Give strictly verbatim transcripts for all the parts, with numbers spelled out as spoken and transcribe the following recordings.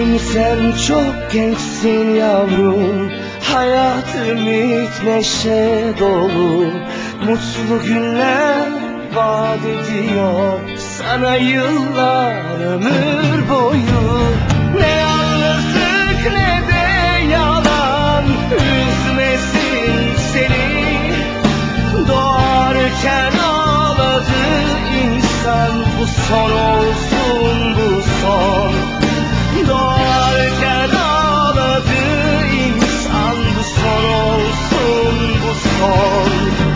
Bugün sen çok gençsin yavrum, hayat ümit neşe dolu. Mutlu günler vaat ediyor sana yıllar ömür boyu. Ne yalnızlık ne de yalan üzmesin seni. Doğarken ağladı insan, bu son olsun bu son. Doğarken ağladı insan, bu son olsun bu son.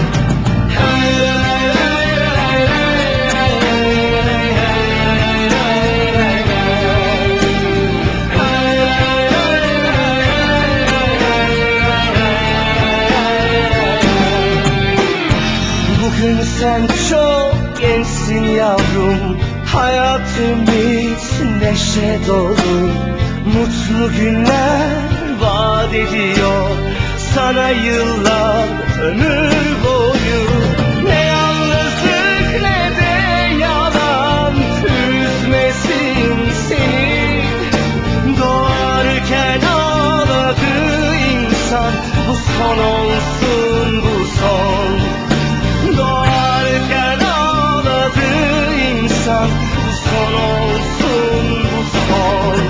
Bugün sen çok gençsin yavrum, hayat ümit neşe dolu. Mutlu günler vaat ediyor sana yıllar ömür boyu. Ne yalnızlık ne de yalan üzmesin seni. Doğarken ağladı insan, bu son olsun bu son. Doğarken ağladı insan, bu son olsun bu son.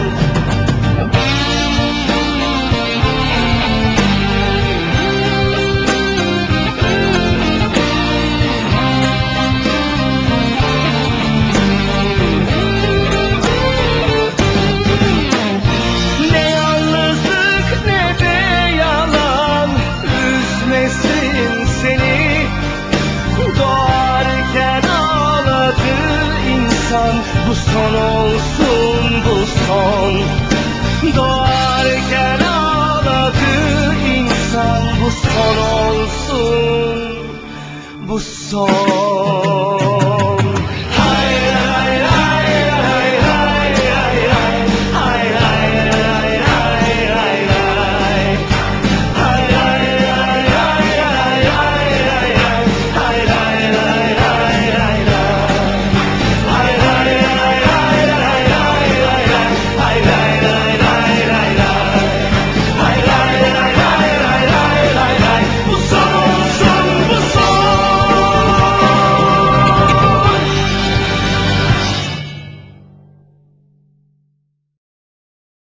Ne yalnızlık ne de yalan üzmesin seni. Doğarken ağladı insan, bu son olsun bu son. Doğarken ağladı insan, bu son olsun bu son.